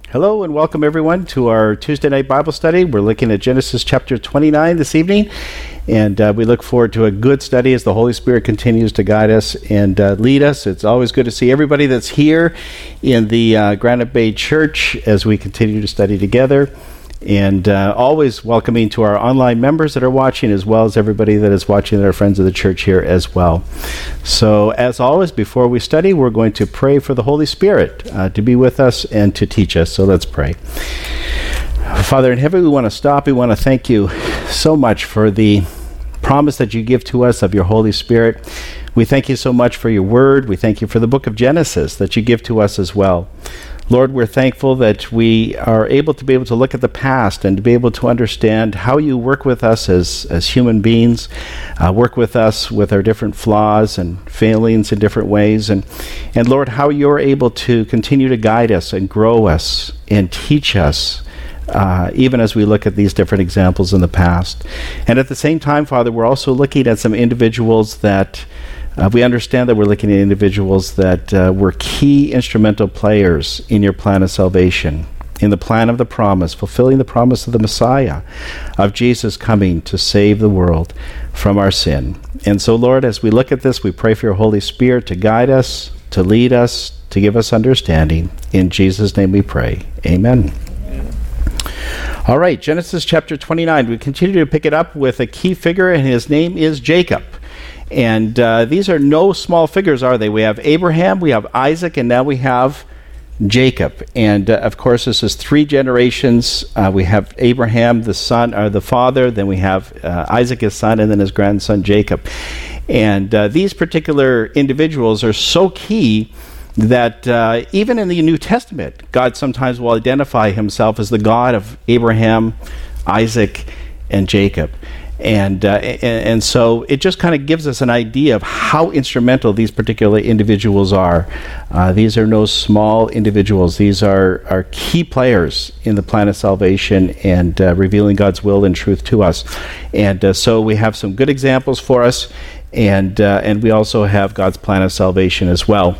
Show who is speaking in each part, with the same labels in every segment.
Speaker 1: Hello and welcome everyone to our Tuesday night Bible study. We're looking at Genesis chapter 29 this evening, and we look forward to a good study as the Holy Spirit continues to guide us and lead us. It's always good to see everybody that's here in the Granite Bay Church as we continue to study together, and always welcoming to our online members that are watching, as well as everybody that is watching that are friends of the church here as well. So as always, before we study, we're going to pray for the Holy Spirit to be with us and to teach us. So let's pray. Father in heaven, we want to stop. We want to thank you so much for the promise that you give to us of your Holy Spirit. We thank you so much for your word. We thank you for the book of Genesis that you give to us as well. Lord, we're thankful that we are able to look at the past and to be able to understand how you work with us as human beings, work with us with our different flaws and failings in different ways, and Lord, how you're able to continue to guide us and grow us and teach us, even as we look at these different examples in the past. And at the same time, Father, we're also looking at some individuals that we understand that we're looking at individuals that were key instrumental players in your plan of salvation, in the plan of the promise, fulfilling the promise of the Messiah, of Jesus coming to save the world from our sin. And so, Lord, as we look at this, we pray for your Holy Spirit to guide us, to lead us, to give us understanding. In Jesus' name we pray. Amen. All right, Genesis chapter 29. We continue to pick it up with a key figure, and his name is Jacob. And these are no small figures, are they? We have Abraham, we have Isaac, and now we have Jacob. And of course, this is three generations. We have Abraham, the son, or the father, then we have Isaac, his son, and then his grandson, Jacob. And these particular individuals are so key that even in the New Testament, God sometimes will identify himself as the God of Abraham, Isaac, and Jacob. And so it just kind of gives us an idea of how instrumental these particular individuals are. These are no small individuals. These are key players in the plan of salvation and revealing God's will and truth to us. And so we have some good examples for us, and we also have God's plan of salvation as well.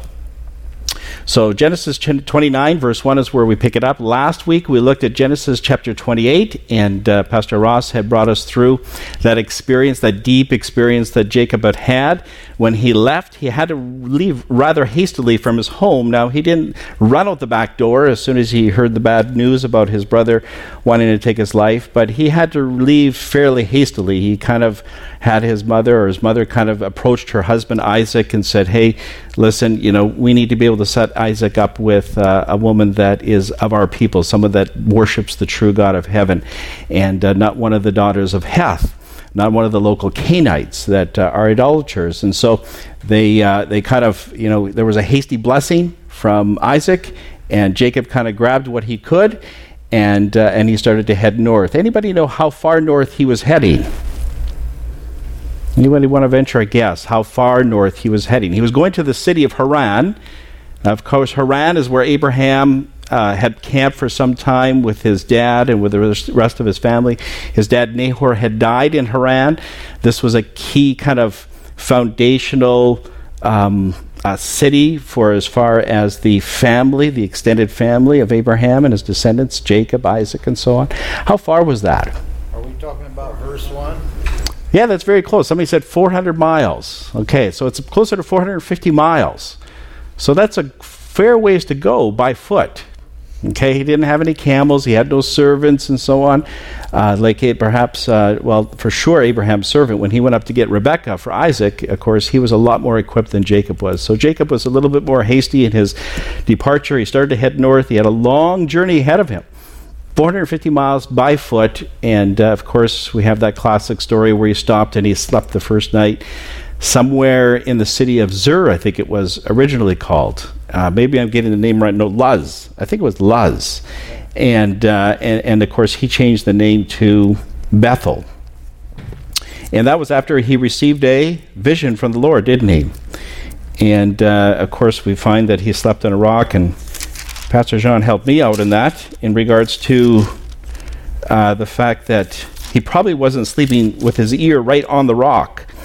Speaker 1: So Genesis 29, verse 1 is where we pick it up. Last week we looked at Genesis chapter 28, and Pastor Ross had brought us through that experience, that deep experience that Jacob had. When he left, he had to leave rather hastily from his home. Now, he didn't run out the back door as soon as he heard the bad news about his brother wanting to take his life, but he had to leave fairly hastily. He kind of had his mother kind of approached her husband Isaac and said, hey, listen, we need to be able to set Isaac up with a woman that is of our people, someone that worships the true God of heaven, and not one of the daughters of Heth, not one of the local Canaanites that are idolaters. And so they kind of, there was a hasty blessing from Isaac, and Jacob kind of grabbed what he could, and he started to head north. Anybody know how far north he was heading? Anybody want to venture a guess how far north he was heading? He was going to the city of Haran. Of course, Haran is where Abraham had camped for some time with his dad and with the rest of his family. His dad Nahor had died in Haran. This was a key kind of foundational city for as far as the family, the extended family of Abraham and his descendants, Jacob, Isaac, and so on. How far was that?
Speaker 2: Are we talking about verse 1?
Speaker 1: Yeah, that's very close. Somebody said 400 miles. Okay, so it's closer to 450 miles. So that's a fair ways to go by foot. Okay, he didn't have any camels. He had no servants and so on. For sure, Abraham's servant, when he went up to get Rebekah for Isaac, of course, he was a lot more equipped than Jacob was. So Jacob was a little bit more hasty in his departure. He started to head north. He had a long journey ahead of him. 450 miles by foot, and of course we have that classic story where he stopped and he slept the first night somewhere in the city of Zur, I think it was originally called. Maybe I'm getting the name right. No, Luz. I think it was Luz. And of course he changed the name to Bethel. And that was after he received a vision from the Lord, didn't he? And of course we find that he slept on a rock, and Pastor Jean helped me out in that in regards to the fact that he probably wasn't sleeping with his ear right on the rock.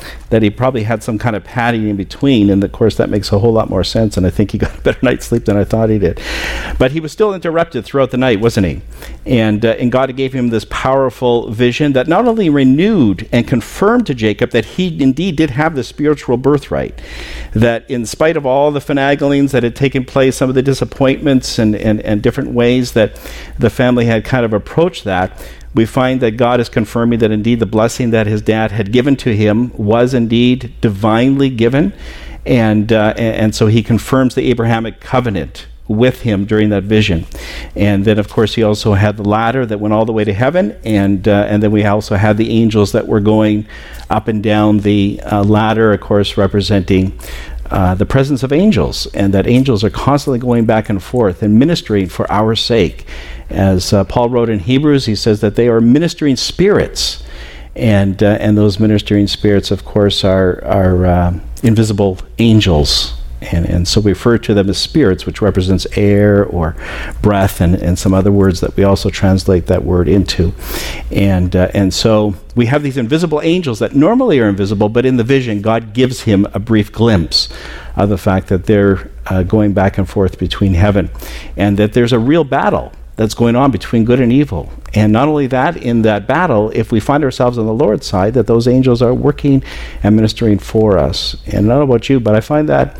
Speaker 1: that he probably had some kind of padding in between, and of course that makes a whole lot more sense, and I think he got a better night's sleep than I thought he did. But he was still interrupted throughout the night, wasn't he? And God gave him this powerful vision that not only renewed and confirmed to Jacob that he indeed did have the spiritual birthright, that in spite of all the finaglings that had taken place, some of the disappointments and different ways that the family had kind of approached that, we find that God is confirming that indeed the blessing that his dad had given to him was indeed divinely given, and so he confirms the Abrahamic covenant with him during that vision. And then of course he also had the ladder that went all the way to heaven, and then we also had the angels that were going up and down the ladder, of course representing the presence of angels, and that angels are constantly going back and forth and ministering for our sake. As Paul wrote in Hebrews, he says that they are ministering spirits, and those ministering spirits, of course, are invisible angels, and so we refer to them as spirits, which represents air or breath, and some other words that we also translate that word into, and so we have these invisible angels that normally are invisible, but in the vision, God gives him a brief glimpse of the fact that they're going back and forth between heaven, and that there's a real battle that's going on between good and evil. And not only that, in that battle, if we find ourselves on the Lord's side, that those angels are working and ministering for us. And I don't know about you, but I find that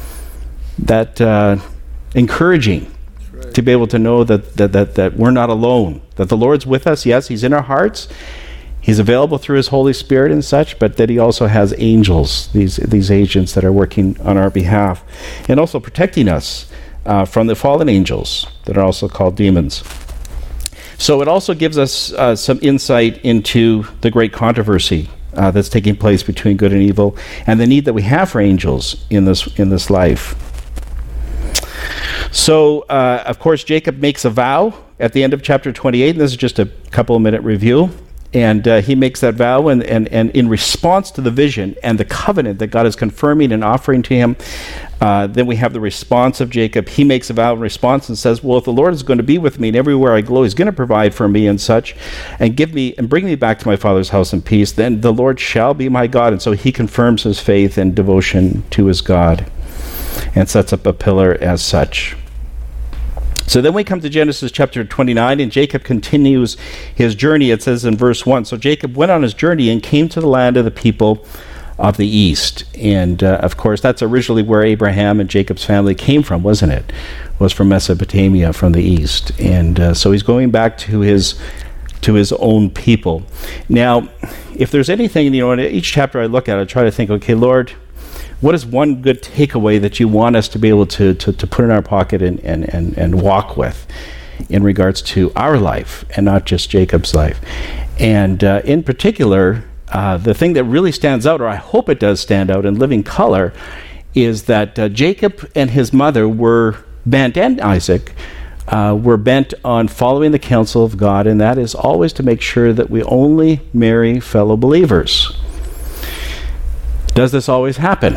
Speaker 1: encouraging, to be able to know that we're not alone, that the Lord's with us. Yes, he's in our hearts, he's available through his Holy Spirit and such, but that he also has angels, these agents that are working on our behalf, and also protecting us from the fallen angels that are also called demons. So it also gives us some insight into the great controversy that's taking place between good and evil, and the need that we have for angels in this life. So, of course, Jacob makes a vow at the end of chapter 28, and this is just a couple of minute review. And he makes that vow, and in response to the vision and the covenant that God is confirming and offering to him, then we have the response of Jacob. He makes a vow in response and says, well, if the Lord is going to be with me, and everywhere I go, he's going to provide for me and such, and give me and bring me back to my father's house in peace, then the Lord shall be my God. And so he confirms his faith and devotion to his God and sets up a pillar as such. So then we come to Genesis chapter 29, and Jacob continues his journey. It says in verse 1, so Jacob went on his journey and came to the land of the people of the east. And of course, that's originally where Abraham and Jacob's family came from, wasn't it? Was from Mesopotamia, from the east. And so he's going back to his own people. Now, if there's anything, in each chapter I look at, I try to think, okay, Lord, what is one good takeaway that you want us to be able to put in our pocket and walk with in regards to our life and not just Jacob's life? And in particular, the thing that really stands out, or I hope it does stand out in living color, is that Jacob and his mother were bent, and Isaac were bent on following the counsel of God, and that is always to make sure that we only marry fellow believers. Does this always happen?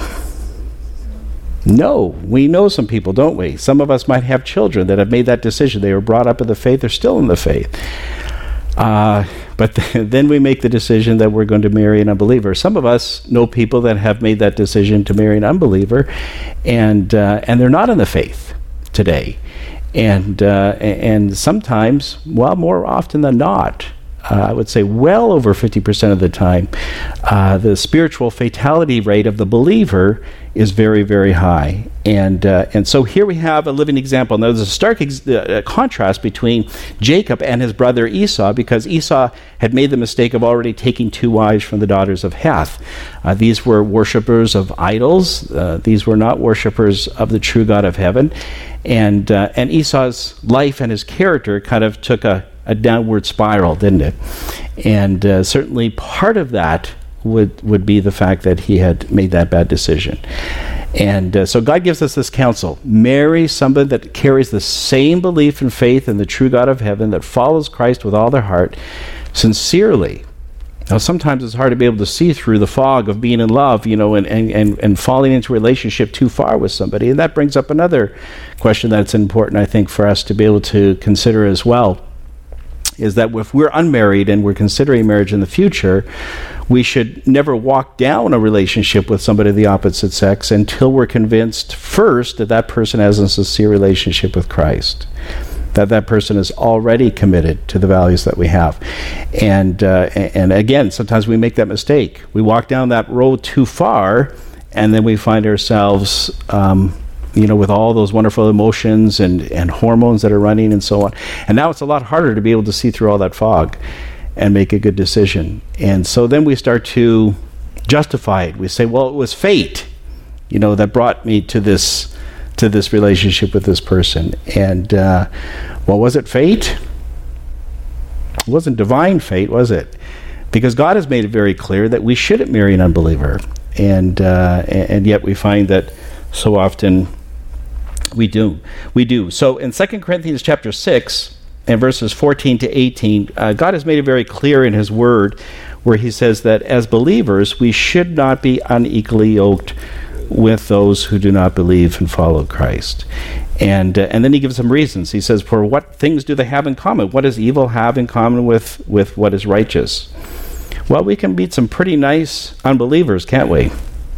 Speaker 1: No. We know some people, don't we? Some of us might have children that have made that decision. They were brought up in the faith. They're still in the faith. But then we make the decision that we're going to marry an unbeliever. Some of us know people that have made that decision to marry an unbeliever, and they're not in the faith today. And sometimes, well, more often than not, I would say well over 50% of the time, the spiritual fatality rate of the believer is very, very high. And so here we have a living example. Now, there's a stark contrast between Jacob and his brother Esau, because Esau had made the mistake of already taking 2 wives from the daughters of Heth. These were worshippers of idols. These were not worshippers of the true God of heaven. And Esau's life and his character kind of took a downward spiral, didn't it? And certainly part of that would be the fact that he had made that bad decision. And so God gives us this counsel: marry somebody that carries the same belief and faith in the true God of heaven, that follows Christ with all their heart, sincerely. Now, sometimes it's hard to be able to see through the fog of being in love, and falling into a relationship too far with somebody. And that brings up another question that's important, I think, for us to be able to consider as well. is that if we're unmarried and we're considering marriage in the future, we should never walk down a relationship with somebody of the opposite sex until we're convinced first that that person has a sincere relationship with Christ, that that person is already committed to the values that we have. And again, sometimes we make that mistake. We walk down that road too far, and then we find ourselves with all those wonderful emotions and hormones that are running and so on. And now it's a lot harder to be able to see through all that fog and make a good decision. And so then we start to justify it. We say, well, it was fate, that brought me to this relationship with this person. And, was it fate? It wasn't divine fate, was it? Because God has made it very clear that we shouldn't marry an unbeliever. And yet we find that so often we do. So in 2 Corinthians chapter 6 and verses 14 to 18, God has made it very clear in his word where he says that as believers, we should not be unequally yoked with those who do not believe and follow Christ. And then he gives some reasons. He says, for what things do they have in common? What does evil have in common with what is righteous? Well, we can meet some pretty nice unbelievers, can't we?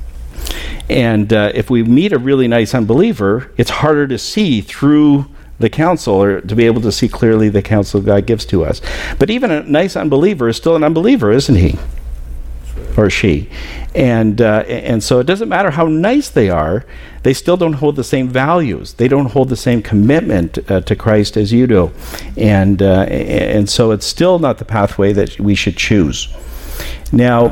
Speaker 1: And if we meet a really nice unbeliever, it's harder to see through the counsel or to be able to see clearly the counsel God gives to us. But even a nice unbeliever is still an unbeliever, isn't he? Or she. And so it doesn't matter how nice they are, they still don't hold the same values. They don't hold the same commitment to Christ as you do. And so it's still not the pathway that we should choose. Now,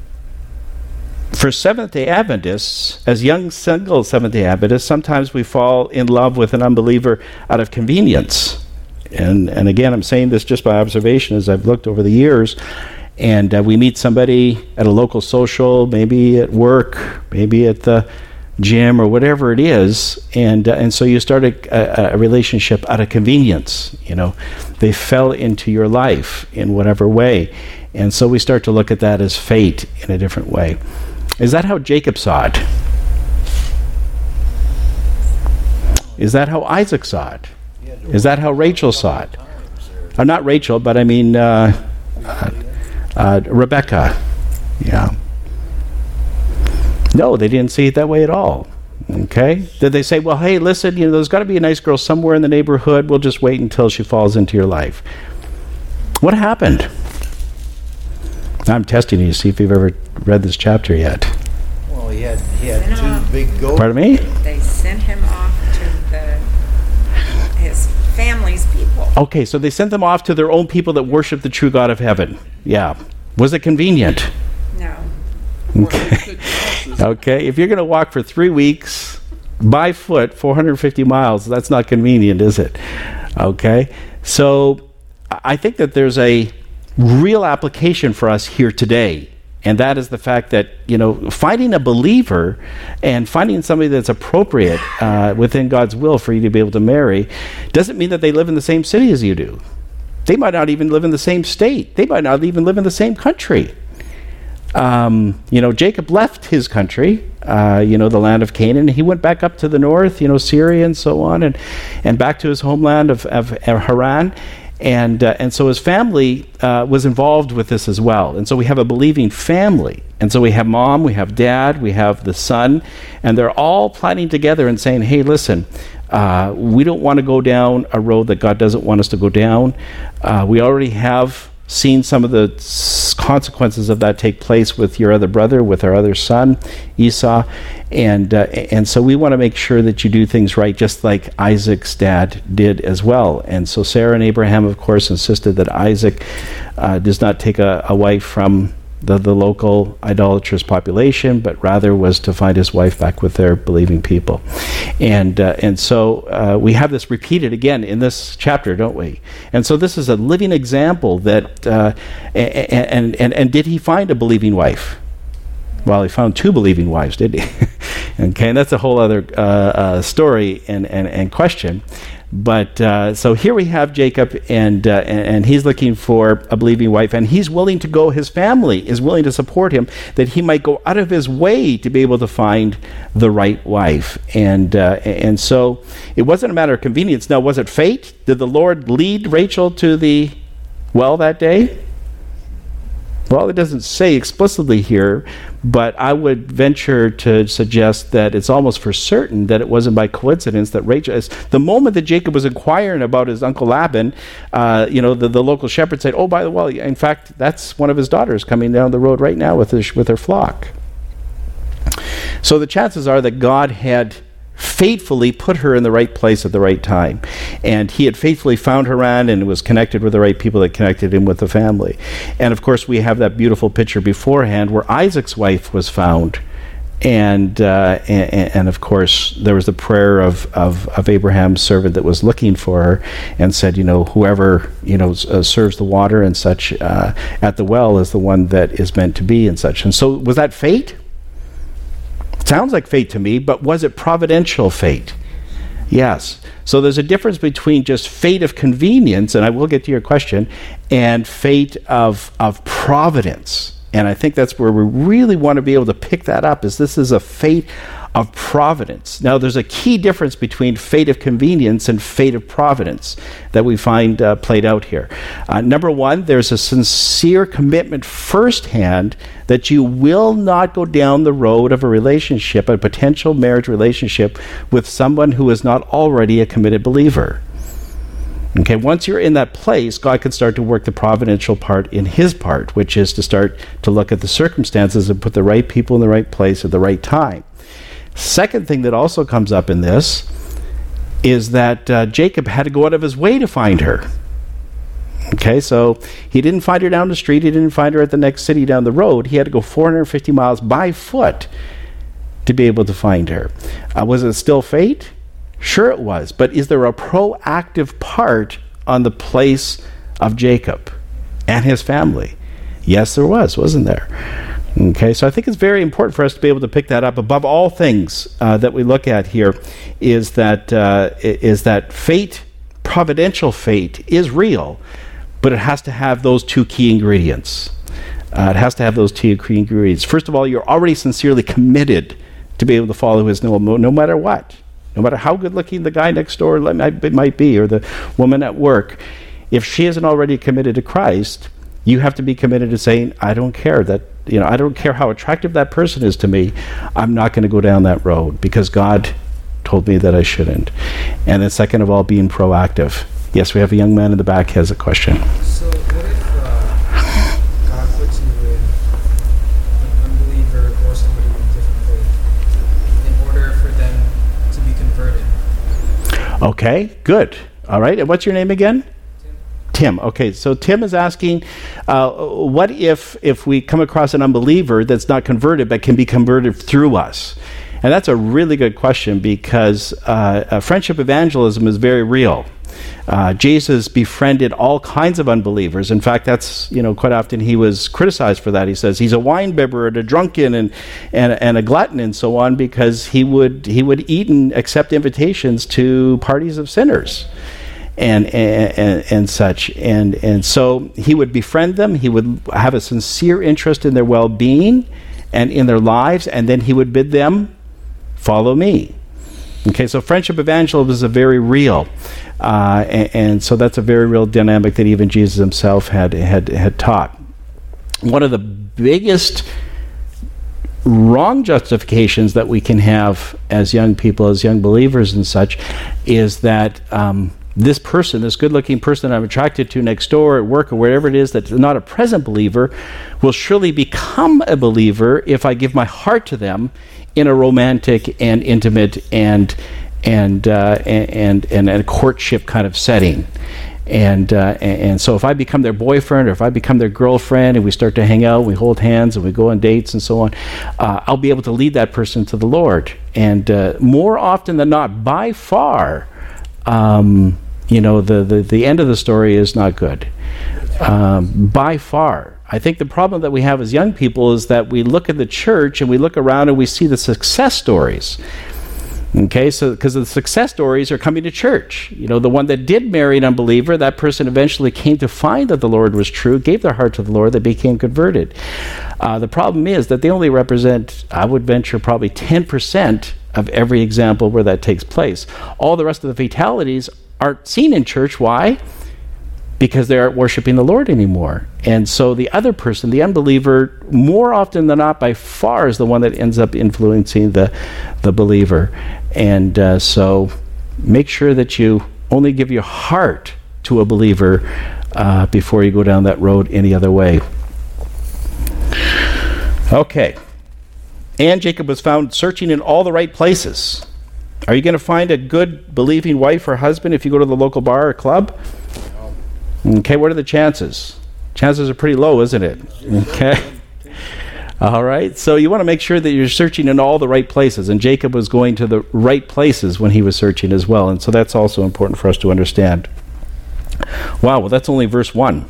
Speaker 1: for Seventh-day Adventists, as young single Seventh-day Adventists, sometimes we fall in love with an unbeliever out of convenience. And again, I'm saying this just by observation as I've looked over the years. And we meet somebody at a local social, maybe at work, maybe at the gym or whatever it is. And so you start a relationship out of convenience. They fell into your life in whatever way. And so we start to look at that as fate in a different way. Is that how Jacob saw it? Is that how Isaac saw it? Is that how Rachel saw it? Not Rachel, but I mean Rebecca. Yeah. No, they didn't see it that way at all. Okay? Did they say, well, hey, listen, there's got to be a nice girl somewhere in the neighborhood. We'll just wait until she falls into your life. What happened? I'm testing you to see if you've ever read this chapter yet.
Speaker 2: Well, he had two big goats.
Speaker 1: Pardon me?
Speaker 3: They sent him off to his family's people.
Speaker 1: Okay, so they sent them off to their own people that worship the true God of heaven. Yeah. Was it convenient?
Speaker 3: No.
Speaker 1: Okay. Okay, if you're going to walk for 3 weeks by foot, 450 miles, that's not convenient, is it? Okay, so I think that there's a real application for us here today, and that is the fact that finding a believer and finding somebody that's appropriate within God's will for you to be able to marry doesn't mean that they live in the same city as you do. They might not even live in the same state. They might not even live in the same country. Jacob left his country, the land of Canaan. He went back up to the north, Syria and so on, and back to his homeland of Haran. And so his family was involved with this as well. And so we have a believing family. And so we have mom, we have dad, we have the son, and they're all planning together and saying, hey, listen, we don't want to go down a road that God doesn't want us to go down. We already have seen some of the consequences of that take place with your other brother, with our other son, Esau. And so we want to make sure that you do things right, just like Isaac's dad did as well. And so Sarah and Abraham, of course, insisted that Isaac does not take a wife from the local idolatrous population, but rather was to find his wife back with their believing people. And so we have this repeated again in this chapter, don't we? And so this is a living example that, and did he find a believing wife? Well, he found 2 believing wives, did he? Okay, and that's a whole other story and question. But so here we have Jacob, and he's looking for a believing wife, and he's willing to go, his family is willing to support him, that he might go out of his way to be able to find the right wife. And so it wasn't a matter of convenience. Now, was it fate? Did the Lord lead Rachel to the well that day? Well, it doesn't say explicitly here, but I would venture to suggest that it's almost for certain that it wasn't by coincidence that Rachel, the moment that Jacob was inquiring about his uncle Laban, the local shepherd said, "Oh, by the way, in fact, that's one of his daughters coming down the road right now with her flock." So the chances are that God had faithfully put her in the right place at the right time, and he had faithfully found Haran and was connected with the right people that connected him with the family. And of course we have that beautiful picture beforehand where Isaac's wife was found, and of course there was the prayer of Abraham's servant that was looking for her and said, whoever serves the water and such at the well is the one that is meant to be and such. And so was that fate? Sounds like fate to me, but was it providential fate? Yes. So there's a difference between just fate of convenience, and I will get to your question, and fate of providence. And I think that's where we really want to be able to pick that up, is this is a fate of providence. Now, there's a key difference between fate of convenience and fate of providence that we find played out here. Number one, there's a sincere commitment firsthand that you will not go down the road of a relationship, a potential marriage relationship, with someone who is not already a committed believer. Okay, once you're in that place, God can start to work the providential part in his part, which is to start to look at the circumstances and put the right people in the right place at the right time. Second thing that also comes up in this is that Jacob had to go out of his way to find her. Okay, so he didn't find her down the street. He didn't find her at the next city down the road. He had to go 450 miles by foot to be able to find her. Was it still fate? Sure it was. But is there a proactive part on the place of Jacob and his family? Yes, there was, wasn't there? Okay, so I think it's very important for us to be able to pick that up. Above all things that we look at here is that fate, providential fate, is real, but it has to have those two key ingredients. It has to have those two key ingredients. First of all, you're already sincerely committed to be able to follow his no matter what. No matter how good-looking the guy next door might be, or the woman at work. If she isn't already committed to Christ, you have to be committed to saying, I don't care I don't care how attractive that person is to me, I'm not going to go down that road because God told me that I shouldn't. And then second of all, being proactive. Yes, we have a young man in the back who has a question.
Speaker 4: So what if God puts you with an unbeliever or somebody with a different faith in order for them to be converted?
Speaker 1: Okay, good. All right, and what's your name again? Tim. Okay, so Tim is asking, what if we come across an unbeliever that's not converted but can be converted through us? And that's a really good question because friendship evangelism is very real. Jesus befriended all kinds of unbelievers. In fact, that's, quite often he was criticized for that. He says he's a winebibber and a drunken and a glutton and so on because he would eat and accept invitations to parties of sinners. And such, and so he would befriend them. He would have a sincere interest in their well-being and in their lives, and then he would bid them follow me. Okay, so friendship evangelism is a very real, and so that's a very real dynamic that even Jesus himself had taught. One of the biggest wrong justifications that we can have as young people, as young believers and such, is that this person, this good-looking person I'm attracted to next door at work or wherever it is that's not a present believer, will surely become a believer if I give my heart to them in a romantic and intimate and a courtship kind of setting. And so if I become their boyfriend or if I become their girlfriend and we start to hang out, we hold hands and we go on dates and so on, I'll be able to lead that person to the Lord. And more often than not, by far, the end of the story is not good. By far. I think the problem that we have as young people is that we look at the church and we look around and we see the success stories. Okay, so because the success stories are coming to church. The one that did marry an unbeliever, that person eventually came to find that the Lord was true, gave their heart to the Lord, they became converted. The problem is that they only represent, I would venture, probably 10% of every example where that takes place. All the rest of the fatalities aren't seen in church. Why? because they aren't worshiping the Lord anymore. And so the other person, the unbeliever, more often than not, by far, is the one that ends up influencing the believer. And so make sure that you only give your heart to a believer before you go down that road any other way. Okay. And Jacob was found searching in all the right places. Are you going to find a good believing wife or husband if you go to the local bar or club? Okay, what are the chances? Chances are pretty low, isn't it? Okay. All right, so you want to make sure that you're searching in all the right places, and Jacob was going to the right places when he was searching as well, and so that's also important for us to understand. Wow, well, that's only verse 1.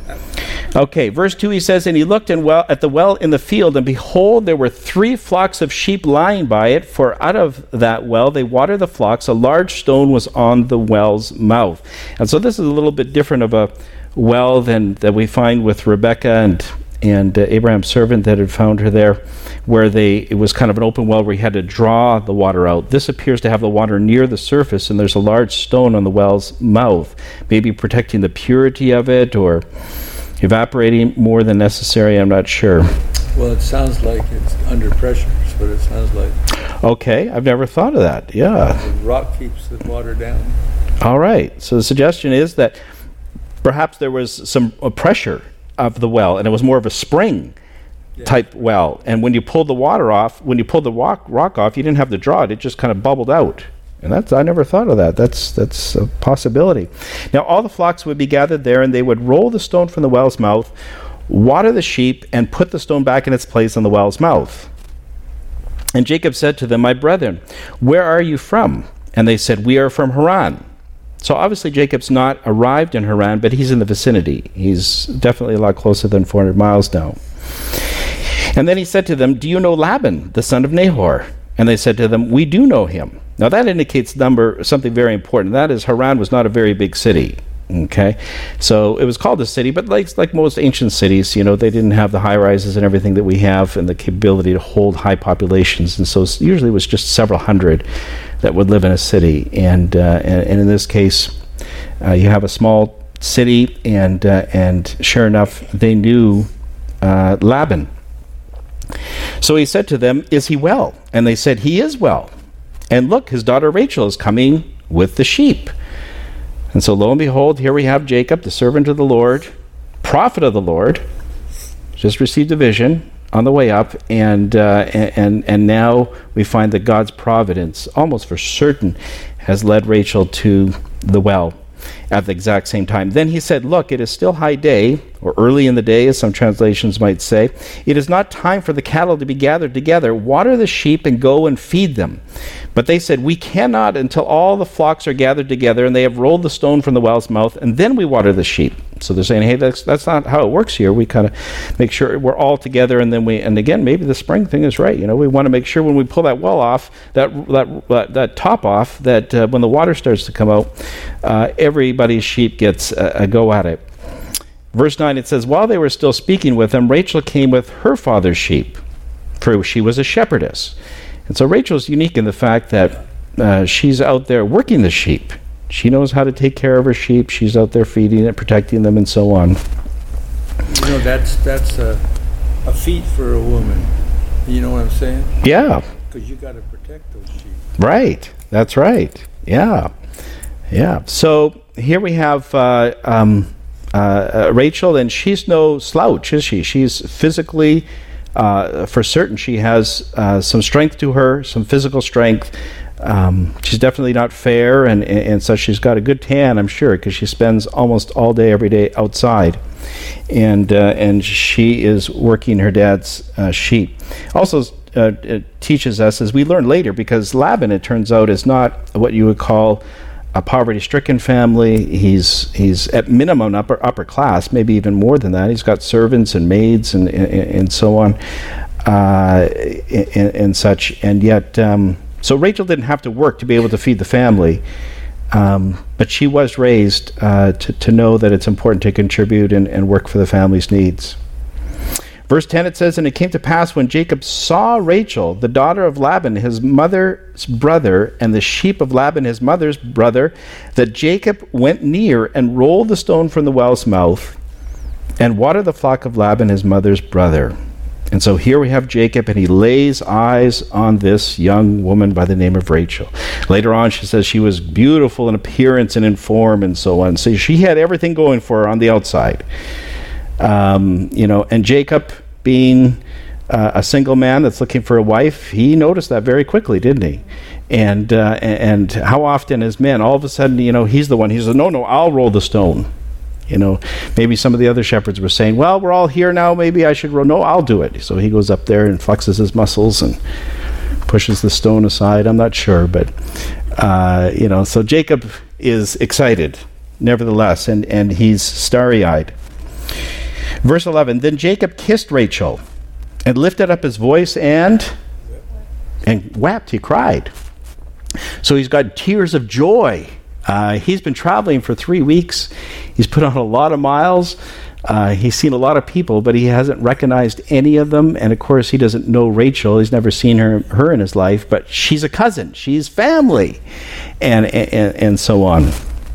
Speaker 1: Okay, verse 2, he says, "And he looked at the well in the field, and behold, there were 3 flocks of sheep lying by it, for out of that well they water the flocks. A large stone was on the well's mouth." And so this is a little bit different of a well than that we find with Rebekah and Abraham's servant that had found her there, where it was kind of an open well where he had to draw the water out. This appears to have the water near the surface, and there's a large stone on the well's mouth, maybe protecting the purity of it or evaporating more than necessary. I'm not sure.
Speaker 2: Well, it sounds like it's under pressure. That's what it sounds like.
Speaker 1: Okay, I've never thought of that. Yeah.
Speaker 2: The rock keeps the water down.
Speaker 1: All right. So the suggestion is that perhaps there was some pressure of the well, and it was more of a spring type well. And when you pulled the water off, when you pulled the rock off, you didn't have to draw it. It just kind of bubbled out. And I never thought of that. That's a possibility. Now, all the flocks would be gathered there, and they would roll the stone from the well's mouth, water the sheep, and put the stone back in its place on the well's mouth. And Jacob said to them, "My brethren, where are you from?" And they said, "We are from Haran." So obviously Jacob's not arrived in Haran, but he's in the vicinity. He's definitely a lot closer than 400 miles now. And then he said to them, "Do you know Laban, the son of Nahor?" And they said to them, "We do know him." Now that indicates something very important. That is, Haran was not a very big city. Okay, so it was called a city, but like most ancient cities, they didn't have the high rises and everything that we have, and the capability to hold high populations. And so usually it was just several hundred that would live in a city. And in this case, you have a small city, and sure enough, they knew Laban. So he said to them, "Is he well?" And they said, "He is well. And look, his daughter Rachel is coming with the sheep." And so lo and behold, here we have Jacob, the servant of the Lord, prophet of the Lord, just received a vision on the way up, and now we find that God's providence, almost for certain, has led Rachel to the well at the exact same time. Then he said, "Look, it is still high day," or early in the day, as some translations might say. "It is not time for the cattle to be gathered together. Water the sheep and go and feed them." But they said, "We cannot until all the flocks are gathered together and they have rolled the stone from the well's mouth, and then we water the sheep." So they're saying, hey, that's not how it works here. We kind of make sure we're all together, and then and again, maybe the spring thing is right. We want to make sure when we pull that well off, that top off, that when the water starts to come out, everybody's sheep gets a go at it. Verse 9, it says, "While they were still speaking with him, Rachel came with her father's sheep, for she was a shepherdess." And so Rachel's unique in the fact that she's out there working the sheep. She knows how to take care of her sheep. She's out there feeding it, protecting them, and so on.
Speaker 2: That's a feat for a woman. You know what I'm saying?
Speaker 1: Yeah.
Speaker 2: Because you got to protect those sheep.
Speaker 1: Right. That's right. Yeah. Yeah. So here we have Rachel, and she's no slouch, is she? She's physically, for certain, she has some strength to her, some physical strength. She's definitely not fair, and so she's got a good tan, I'm sure, because she spends almost all day, every day outside, and she is working her dad's sheep. Also, it teaches us, as we learn later, because Laban, it turns out, is not what you would call a poverty-stricken family. He's at minimum upper class, maybe even more than that. He's got servants and maids and so on, and such, and yet. So Rachel didn't have to work to be able to feed the family, but she was raised to know that it's important to contribute and work for the family's needs. Verse 10, it says, "And it came to pass when Jacob saw Rachel, the daughter of Laban, his mother's brother, and the sheep of Laban, his mother's brother, that Jacob went near and rolled the stone from the well's mouth and watered the flock of Laban, his mother's brother." And so here we have Jacob, and he lays eyes on this young woman by the name of Rachel. Later on, she says she was beautiful in appearance and in form and so on. So she had everything going for her on the outside. And Jacob, being a single man that's looking for a wife, he noticed that very quickly, didn't he? And how often as men, all of a sudden, he's the one. He says, no, I'll roll the stone. Maybe some of the other shepherds were saying, well, we're all here now, maybe I should roll. No, I'll do it. So he goes up there and flexes his muscles and pushes the stone aside. I'm not sure, but, so Jacob is excited, nevertheless, and he's starry-eyed. Verse 11, "Then Jacob kissed Rachel and lifted up his voice and wept." He cried. So he's got tears of joy. He's been traveling for 3 weeks. He's put on a lot of miles. He's seen a lot of people, but he hasn't recognized any of them. And of course, he doesn't know Rachel. He's never seen her in his life, but she's a cousin. She's family, and so on.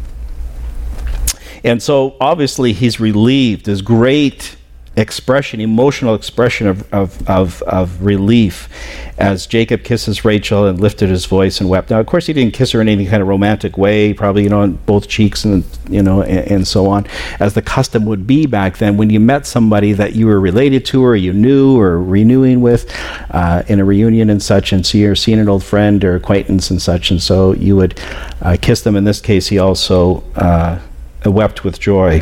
Speaker 1: And so obviously he's relieved. There's great expression, emotional expression of relief as Jacob kisses Rachel and lifted his voice and wept. Now, of course, he didn't kiss her in any kind of romantic way, probably, on both cheeks and so on, as the custom would be back then when you met somebody that you were related to or you knew or renewing with in a reunion and such, and so you're seeing an old friend or acquaintance and such, and so you would kiss them. In this case, he also wept with joy.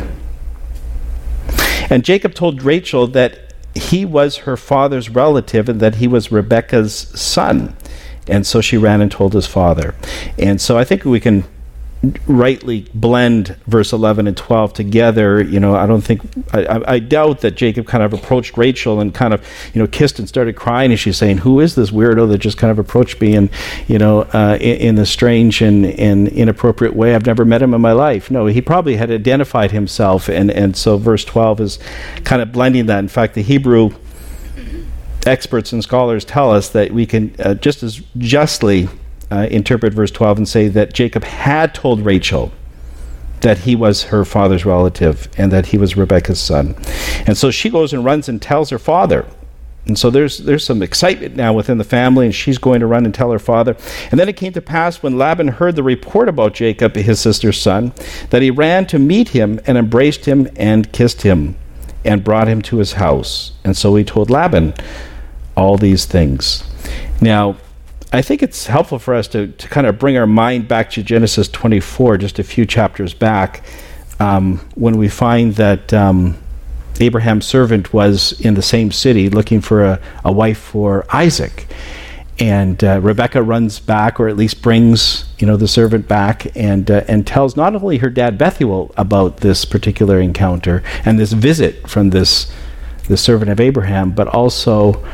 Speaker 1: And Jacob told Rachel that he was her father's relative and that he was Rebekah's son. And so she ran and told his father. And so I think we can rightly blend verse 11 and 12 together. I doubt that Jacob kind of approached Rachel and kind of, kissed and started crying, and she's saying, who is this weirdo that just kind of approached me and, in a strange and inappropriate way? I've never met him in my life. No, he probably had identified himself, and so verse 12 is kind of blending that. In fact, the Hebrew experts and scholars tell us that we can just as justly interpret verse 12 and say that Jacob had told Rachel that he was her father's relative and that he was Rebekah's son. And so she goes and runs and tells her father. And so there's some excitement now within the family, and she's going to run and tell her father. And then it came to pass when Laban heard the report about Jacob, his sister's son, that he ran to meet him and embraced him and kissed him and brought him to his house. And so he told Laban all these things. Now, I think it's helpful for us to kind of bring our mind back to Genesis 24, just a few chapters back, when we find that Abraham's servant was in the same city looking for a wife for Isaac. And Rebekah runs back, or at least brings the servant back, and tells not only her dad Bethuel about this particular encounter and this visit from the servant of Abraham, but also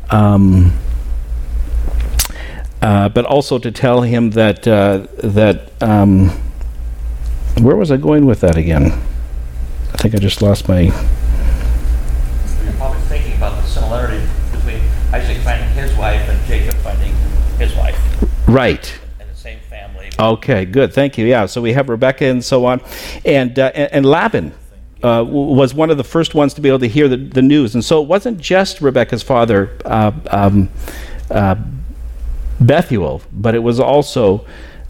Speaker 1: to tell him that where was I going with that again? I think I just lost my...
Speaker 5: You're probably thinking about the similarity between Isaac finding his wife and Jacob finding his wife.
Speaker 1: Right.
Speaker 5: In the same family.
Speaker 1: Okay, good. Thank you. Yeah, so we have Rebekah and so on. And Laban was one of the first ones to be able to hear the news. And so it wasn't just Rebekah's father, Bethuel, but it was also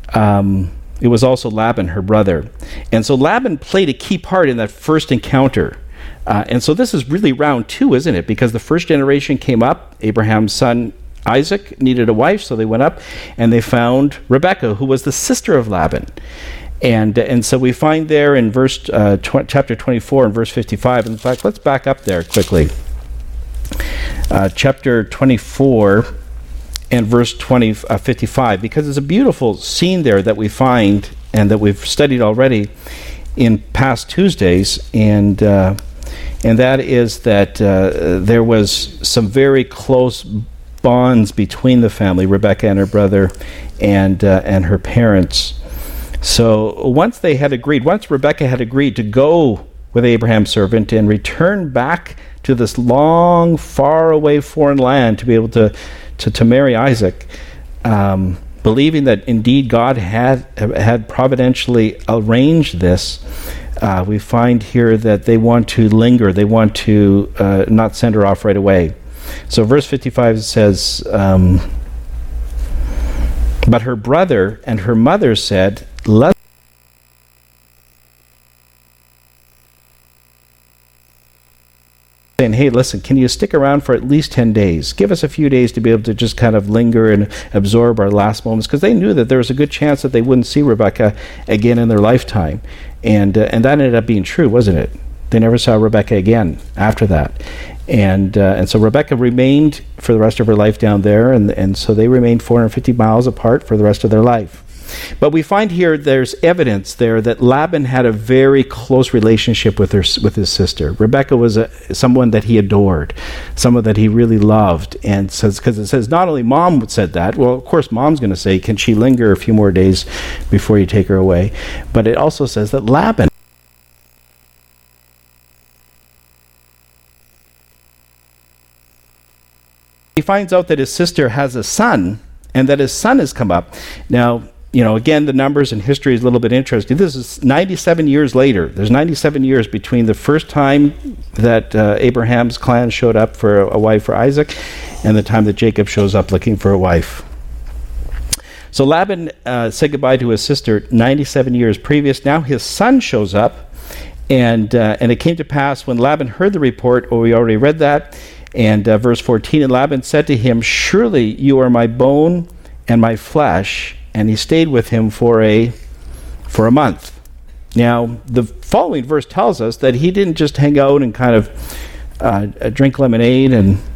Speaker 1: Laban, her brother. And so Laban played a key part in that first encounter. And so this is really round 2, isn't it? Because the first generation came up, Abraham's son Isaac needed a wife, so they went up and they found Rebekah, who was the sister of Laban. And so we find there in chapter 24 and verse 55. In fact, let's back up there quickly. Chapter 24 and verse 55, because it's a beautiful scene there that we find and that we've studied already in past Tuesdays, and that is that there was some very close bonds between the family, Rebekah and her brother, and her parents. So once Rebekah had agreed to go with Abraham's servant and return back to this long, far away foreign land to be able to marry Isaac, believing that indeed God had providentially arranged this. We find here that they want to linger. They want to not send her off right away. So verse 55 says, but her brother and her mother said, let saying, hey, listen, can you stick around for at least 10 days? Give us a few days to be able to just kind of linger and absorb our last moments, because they knew that there was a good chance that they wouldn't see Rebekah again in their lifetime. And that ended up being true, wasn't it? They never saw Rebekah again after that. And so Rebekah remained for the rest of her life down there, and so they remained 450 miles apart for the rest of their life. But we find here there's evidence there that Laban had a very close relationship with his sister. Rebekah was someone that he adored, someone that he really loved. And because it says not only mom said that, well, of course mom's going to say, can she linger a few more days before you take her away? But it also says that Laban, he finds out that his sister has a son and that his son has come up. Now, again, the numbers and history is a little bit interesting. This is 97 years later. There's 97 years between the first time that Abraham's clan showed up for a wife for Isaac and the time that Jacob shows up looking for a wife. So Laban said goodbye to his sister 97 years previous. Now his son shows up, and it came to pass when Laban heard the report, we already read that, and verse 14, and Laban said to him, surely you are my bone and my flesh. And he stayed with him for a month. Now, the following verse tells us that he didn't just hang out and kind of drink lemonade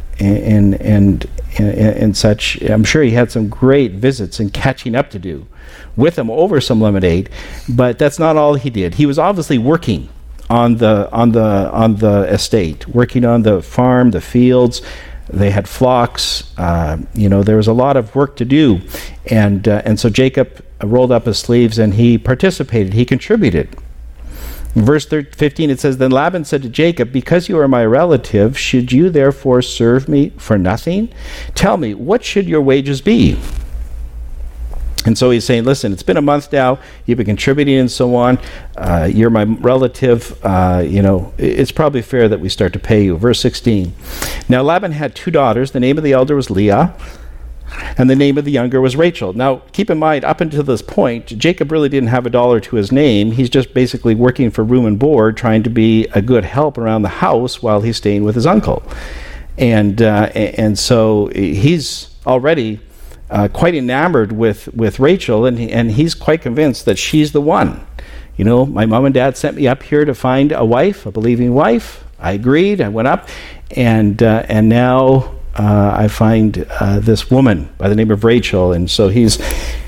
Speaker 1: and such. I'm sure he had some great visits and catching up to do with him over some lemonade, but that's not all he did. He was obviously working on the estate, working on the farm, the fields. They had flocks. There was a lot of work to do, and so Jacob rolled up his sleeves and he participated. He contributed. In verse 15, it says, then Laban said to Jacob, because you are my relative, should you therefore serve me for nothing? Tell me, what should your wages be? And so he's saying, listen, it's been a month now, you've been contributing and so on, you're my relative, it's probably fair that we start to pay you. Verse 16, now Laban had 2 daughters, the name of the elder was Leah, and the name of the younger was Rachel. Now, keep in mind, up until this point, Jacob really didn't have a dollar to his name. He's just basically working for room and board, trying to be a good help around the house while he's staying with his uncle. And so he's already quite enamored with Rachel, and he's quite convinced that she's the one. My mom and dad sent me up here to find a wife, a believing wife. I agreed. I went up, and now I find this woman by the name of Rachel, and so he's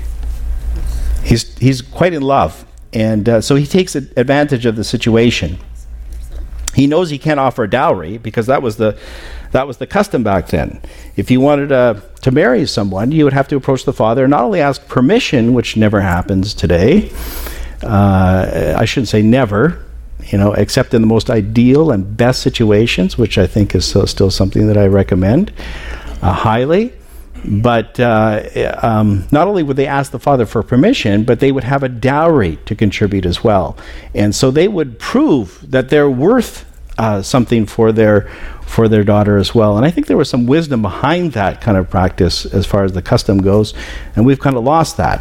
Speaker 1: quite in love, and so he takes advantage of the situation. He knows he can't offer a dowry because that was the custom back then. If you wanted to marry someone, you would have to approach the father and not only ask permission, which never happens today. I shouldn't say never, except in the most ideal and best situations, which I think is still something that I recommend highly. But not only would they ask the father for permission, but they would have a dowry to contribute as well. And so they would prove that they're worth something for their daughter as well. And I think there was some wisdom behind that kind of practice as far as the custom goes, and we've kind of lost that.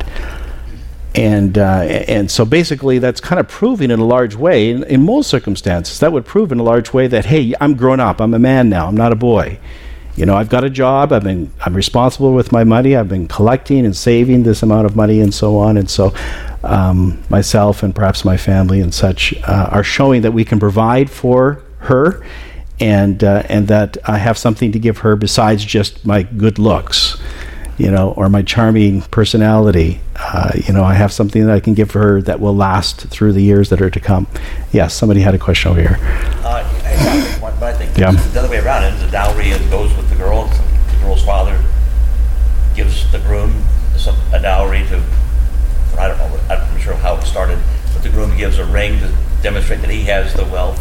Speaker 1: And so basically that's kind of proving in a large way, in most circumstances, that would prove in a large way that, hey, I'm grown up, I'm a man now, I'm not a boy. I've got a job, I'm responsible with my money, I've been collecting and saving this amount of money and so on. And so myself and perhaps my family and such are showing that we can provide for her, and that I have something to give her besides just my good looks, or my charming personality. I have something that I can give her that will last through the years that are to come. Yes, somebody had a question over here.
Speaker 5: But I think the other way around it, the dowry goes with the girl. The girl's father gives the groom a dowry to, I don't know, I'm not sure how it started, but the groom gives a ring demonstrate that he has the wealth.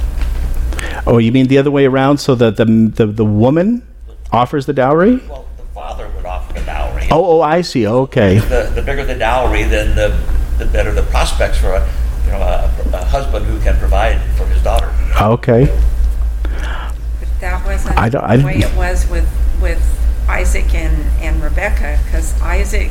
Speaker 1: Oh, you mean the other way around, so that the woman offers the dowry?
Speaker 5: Well, the father would offer the dowry.
Speaker 1: Oh, I see. Okay.
Speaker 5: The bigger the dowry, then the better the prospects for a husband who can provide for his daughter.
Speaker 1: Okay.
Speaker 3: But that wasn't
Speaker 1: I
Speaker 3: the way it was with Isaac and Rebekah, because Isaac,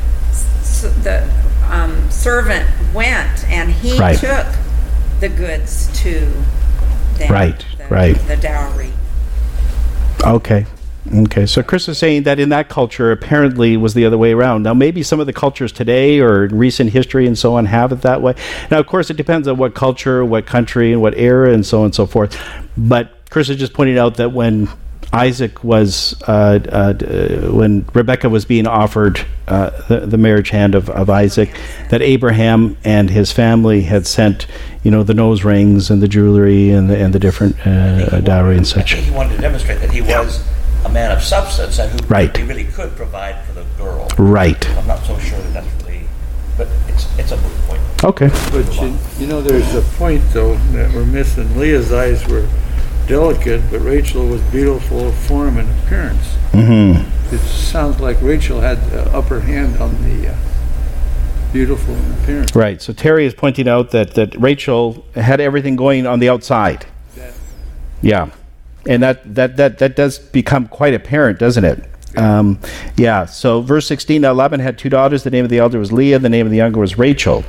Speaker 3: the servant went and he
Speaker 1: Right.
Speaker 3: took the goods to them.
Speaker 1: Right, right.
Speaker 3: The dowry.
Speaker 1: Okay. So Chris is saying that in that culture, apparently, was the other way around. Now, maybe some of the cultures today or in recent history and so on have it that way. Now, of course, it depends on what culture, what country, and what era, and so on and so forth. But Chris is just pointing out that when Isaac was, when Rebekah was being offered the marriage hand of Isaac, that Abraham and his family had sent, the nose rings and the jewelry and the different dowry and such.
Speaker 5: I think he wanted to demonstrate that he was a man of substance and who
Speaker 1: Right.
Speaker 5: he really could provide for the girl.
Speaker 1: Right.
Speaker 5: I'm not so sure that that's really, but it's a moot point.
Speaker 1: Okay.
Speaker 2: But there's a point though that we're missing. Leah's eyes were delicate, but Rachel was beautiful of form and appearance.
Speaker 1: Mm-hmm.
Speaker 2: It sounds like Rachel had the upper hand on the beautiful in appearance.
Speaker 1: Right. So Terry is pointing out that Rachel had everything going on the outside. Yeah. And that does become quite apparent, doesn't it? Yeah. So verse 16, now Laban had two daughters. The name of the elder was Leah. The name of the younger was Rachel.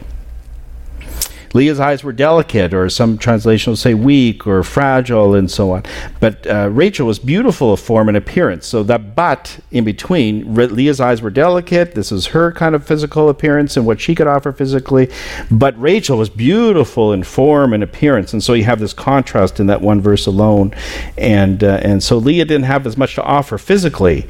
Speaker 1: Leah's eyes were delicate, or some translation will say weak or fragile, and so on. But Rachel was beautiful of form and appearance. So that but in between, Leah's eyes were delicate. This is her kind of physical appearance and what she could offer physically. But Rachel was beautiful in form and appearance. And so you have this contrast in that one verse alone. And so Leah didn't have as much to offer physically.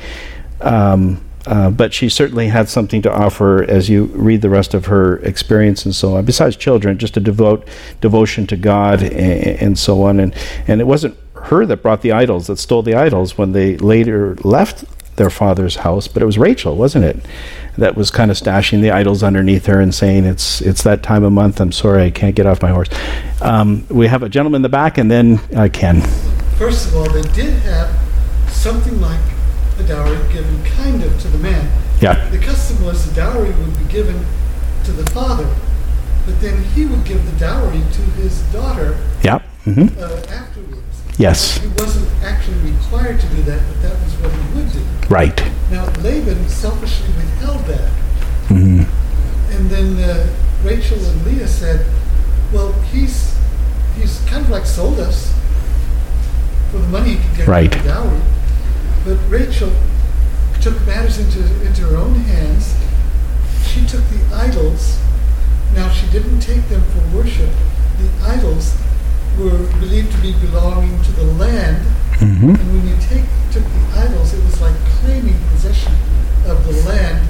Speaker 1: But she certainly had something to offer as you read the rest of her experience and so on. Besides children, just a devotion to God and so on. And it wasn't her that brought the idols, that stole the idols when they later left their father's house, but it was Rachel, wasn't it? That was kind of stashing the idols underneath her and saying, it's that time of month, I'm sorry, I can't get off my horse. We have a gentleman in the back, and then Ken.
Speaker 6: First of all, they did have something like a dowry given kind of to the man.
Speaker 1: Yeah.
Speaker 6: The custom was the dowry would be given to the father, but then he would give the dowry to his daughter
Speaker 1: Yeah. Mm-hmm.
Speaker 6: Afterwards.
Speaker 1: Yes.
Speaker 6: He wasn't actually required to do that, but that was what he would do.
Speaker 1: Right.
Speaker 6: Now, Laban selfishly withheld that.
Speaker 1: Mm-hmm.
Speaker 6: And then Rachel and Leah said, well, he's kind of like sold us for the money he could get
Speaker 1: Right.
Speaker 6: for the dowry. But Rachel took matters into her own hands. She took the idols. Now, she didn't take them for worship. The idols were believed to be belonging to the land.
Speaker 1: Mm-hmm.
Speaker 6: And when you took the idols, it was like claiming possession of the land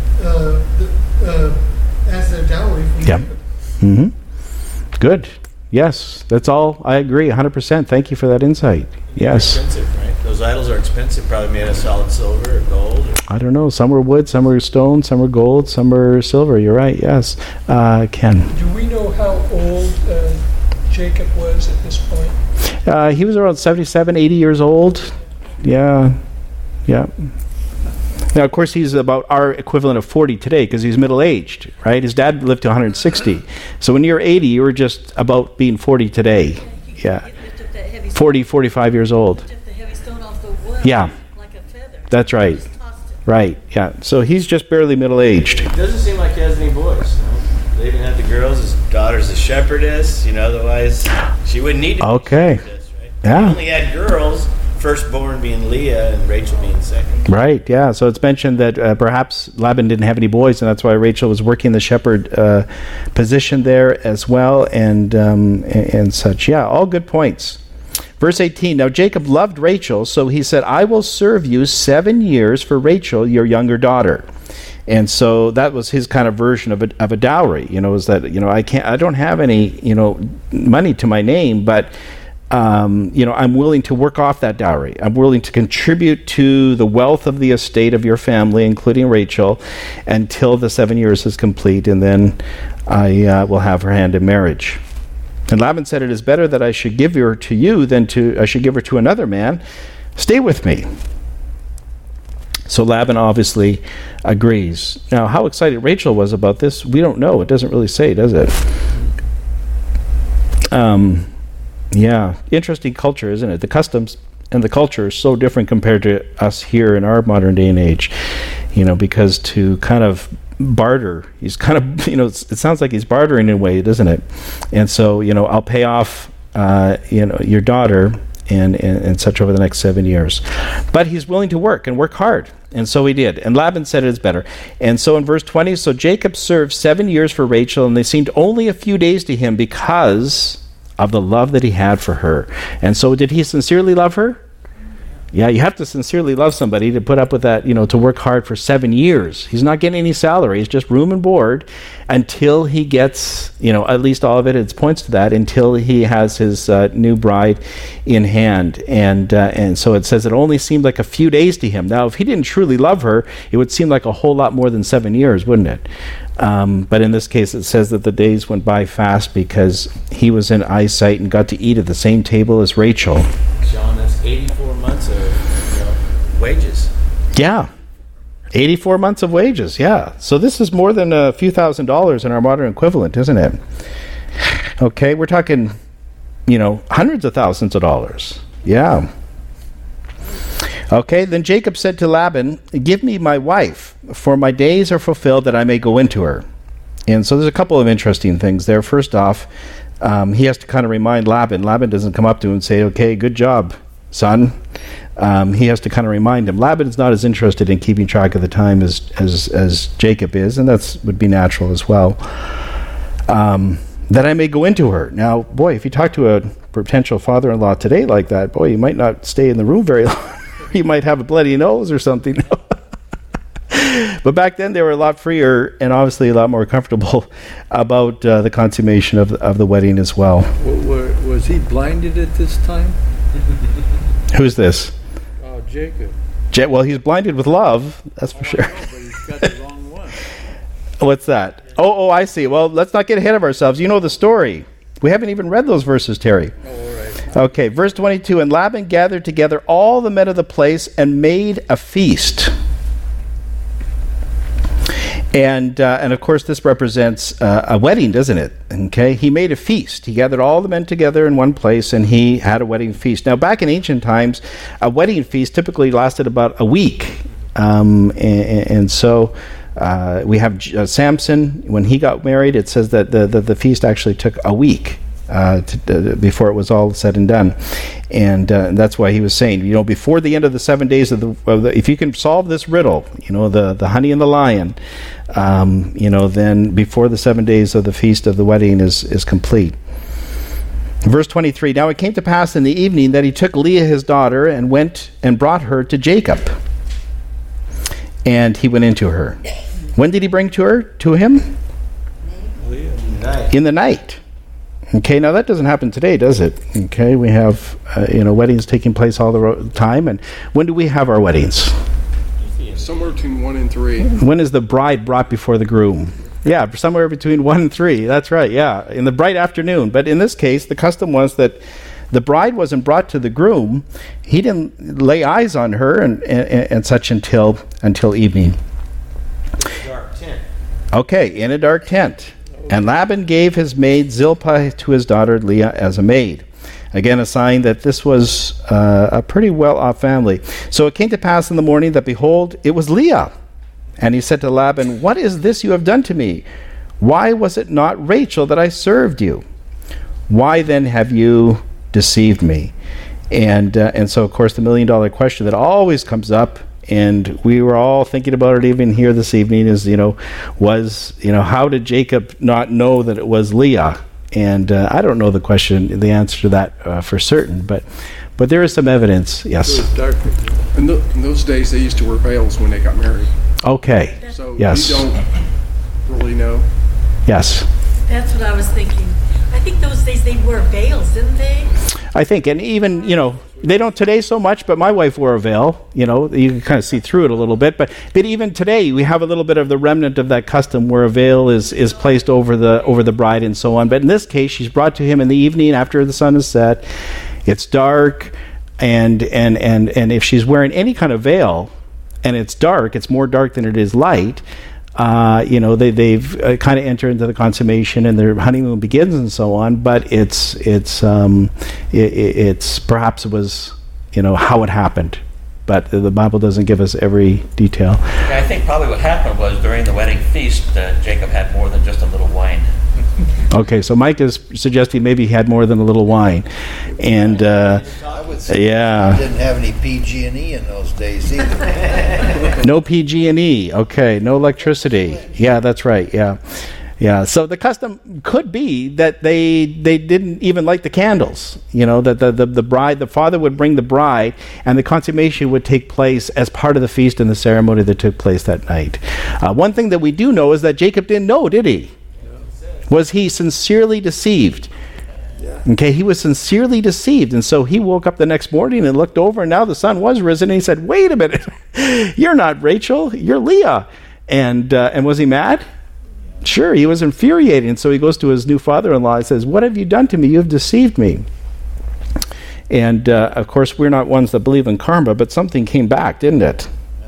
Speaker 6: as their dowry from
Speaker 1: Yep.
Speaker 6: David.
Speaker 1: Mm-hmm. Good. Yes, that's all. I agree 100%. Thank you for that insight. Yes.
Speaker 7: Expensive, right? Those idols are expensive, probably made of solid silver or gold. Or
Speaker 1: I don't know. Some were wood, some were stone, some were gold, some were silver. You're right. Yes. Ken.
Speaker 8: Do we know how old Jacob was at this point?
Speaker 1: He was around 77, 80 years old. Yeah. Yeah. Now, of course, he's about our equivalent of 40 today because he's middle-aged, right? His dad lived to 160. So when you're 80, you were just about being 40 today. Yeah. 40, 45 years old.
Speaker 9: Took the heavy stone off the wood.
Speaker 1: Yeah.
Speaker 9: Like a feather.
Speaker 1: That's right.
Speaker 9: Just tossed it.
Speaker 1: Right. Yeah. So he's just barely middle-aged.
Speaker 7: it doesn't seem like he has any boys. They even had the girls. His daughter's a shepherdess. Otherwise she wouldn't need to be
Speaker 1: Okay.
Speaker 7: a shepherdess, right?
Speaker 1: Yeah.
Speaker 7: He only had girls. Firstborn being Leah and Rachel being second.
Speaker 1: Right, yeah. So it's mentioned that perhaps Laban didn't have any boys, and that's why Rachel was working the shepherd position there as well, and such. Yeah, all good points. Verse 18, now Jacob loved Rachel, so he said, I will serve you 7 years for Rachel, your younger daughter. And so that was his kind of version of a dowry, is that, I don't have any, money to my name, but I'm willing to work off that dowry. I'm willing to contribute to the wealth of the estate of your family, including Rachel, until the 7 years is complete, and then I will have her hand in marriage. And Laban said, "It is better that I should give her to you than I should give her to another man. Stay with me." So Laban obviously agrees. Now, how excited Rachel was about this, we don't know. It doesn't really say, does it? Yeah, interesting culture, isn't it? The customs and the culture are so different compared to us here in our modern day and age. Because to kind of barter, he's kind of, it sounds like he's bartering in a way, doesn't it? And so, I'll pay off, your daughter and such over the next 7 years. But he's willing to work hard. And so he did. And Laban said it is better. And so in verse 20, so Jacob served 7 years for Rachel, and they seemed only a few days to him because of the love that he had for her. And so did he sincerely love her? Yeah, you have to sincerely love somebody to put up with that, to work hard for 7 years. He's not getting any salary. It's just room and board until he gets, at least all of it, it points to that, until he has his new bride in hand. And so it says it only seemed like a few days to him. Now, if he didn't truly love her, it would seem like a whole lot more than 7 years, wouldn't it? But in this case, it says that the days went by fast because he was in eyesight and got to eat at the same table as Rachel.
Speaker 7: John, that's 84 months of wages.
Speaker 1: Yeah. 84 months of wages, yeah. So this is more than a few $1,000s in our modern equivalent, isn't it? Okay, we're talking, hundreds of thousands of dollars. Yeah. Okay, then Jacob said to Laban, "Give me my wife, for my days are fulfilled that I may go into her." And so there's a couple of interesting things there. First off, he has to kind of remind Laban. Laban doesn't come up to him and say, "Okay, good job, son." He has to kind of remind him. Laban is not as interested in keeping track of the time as Jacob is, and that would be natural as well. That I may go into her. Now, boy, if you talk to a potential father-in-law today like that, boy, you might not stay in the room very long. You might have a bloody nose or something. But back then they were a lot freer and obviously a lot more comfortable about the consummation of the wedding as well.
Speaker 2: Was he blinded at this time?
Speaker 1: Who's this?
Speaker 2: Jacob.
Speaker 1: Well, he's blinded with love, that's for sure.
Speaker 2: Know, but he's got the wrong one.
Speaker 1: What's that? Oh, I see. Well, let's not get ahead of ourselves. You know the story. We haven't even read those verses, Terry.
Speaker 2: Oh, all right.
Speaker 1: Okay, verse 22. And Laban gathered together all the men of the place and made a feast. And of course, this represents a wedding, doesn't it? Okay, he made a feast. He gathered all the men together in one place, and he had a wedding feast. Now, back in ancient times, a wedding feast typically lasted about a week. And so we have Samson. When he got married, it says that the feast actually took a week before it was all said and done. And that's why he was saying, before the end of the 7 days of the if you can solve this riddle, the honey and the lion, then before the 7 days of the feast of the wedding is complete. Verse 23, now it came to pass in the evening that he took Leah his daughter and went and brought her to Jacob. And he went into her. When did he bring to him? In the night. Okay, now that doesn't happen today, does it? Okay, we have weddings taking place all the time. And when do we have our weddings?
Speaker 10: Somewhere between 1 and 3.
Speaker 1: When is the bride brought before the groom? Yeah, somewhere between 1 and 3. That's right, yeah, in the bright afternoon. But in this case, the custom was that the bride wasn't brought to the groom. He didn't lay eyes on her and such until evening.
Speaker 7: Dark tent.
Speaker 1: Okay, in a dark tent. And Laban gave his maid Zilpah to his daughter Leah as a maid. Again, a sign that this was a pretty well-off family. So it came to pass in the morning that, behold, it was Leah. And he said to Laban, what is this you have done to me? Why was it not Rachel that I served you? Why then have you deceived me? And so, of course, the million-dollar question that always comes up, and we were all thinking about it even here this evening, is, how did Jacob not know that it was Leah? And I don't know the answer to that for certain, but there is some evidence. Yes.
Speaker 10: In those days, they used to wear veils when they got married.
Speaker 1: Okay.
Speaker 10: So
Speaker 1: yes.
Speaker 10: You don't really know.
Speaker 1: Yes.
Speaker 9: That's what I was thinking. I think those days they wore veils, didn't they?
Speaker 1: I think, and even They don't today so much, but my wife wore a veil. You know, you can kind of see through it a little bit. But even today, we have a little bit of the remnant of that custom where a veil is placed over the bride and so on. But in this case, she's brought to him in the evening after the sun is set. It's dark, and if she's wearing any kind of veil, and it's dark, it's more dark than it is light. They've kind of entered into the consummation, and their honeymoon begins, and so on. But it's perhaps it was how it happened, but the Bible doesn't give us every detail.
Speaker 5: Yeah, I think probably what happened was during the wedding feast, Jacob had more than just a little wine.
Speaker 1: Okay, so Mike is suggesting maybe he had more than a little wine, and
Speaker 11: I would say
Speaker 1: yeah,
Speaker 11: didn't have any PG&E in those days either.
Speaker 1: No PG&E. Okay, no electricity. Yeah, that's right. Yeah. So the custom could be that they didn't even light the candles. That the bride, the father would bring the bride, and the consummation would take place as part of the feast and the ceremony that took place that night. One thing that we do know is that Jacob didn't know, did he? Was he sincerely deceived? Okay, he was sincerely deceived, and so he woke up the next morning and looked over, and now the sun was risen, and he said, "Wait a minute, you're not Rachel, you're Leah." And was he mad? Sure, he was infuriated, and so he goes to his new father-in-law and says, "What have you done to me? You have deceived me." And of course, we're not ones that believe in karma, but something came back, didn't it?